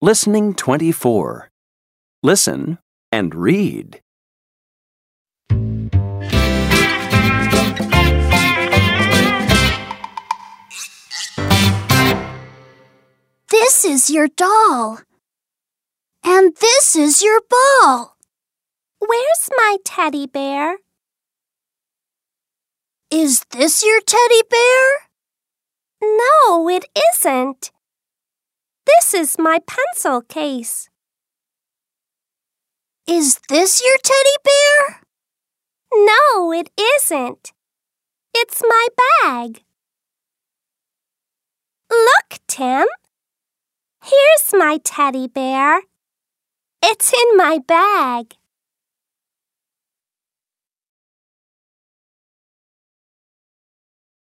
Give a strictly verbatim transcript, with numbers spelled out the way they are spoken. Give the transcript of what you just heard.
Listening twenty-four. Listen and read. This is your doll. And this is your ball. Where's my teddy bear? Is this your teddy bear? No, it isn't. This is my pencil case. Is this your teddy bear? No, it isn't. It's my bag. Look, Tim. Here's my teddy bear. It's in my bag.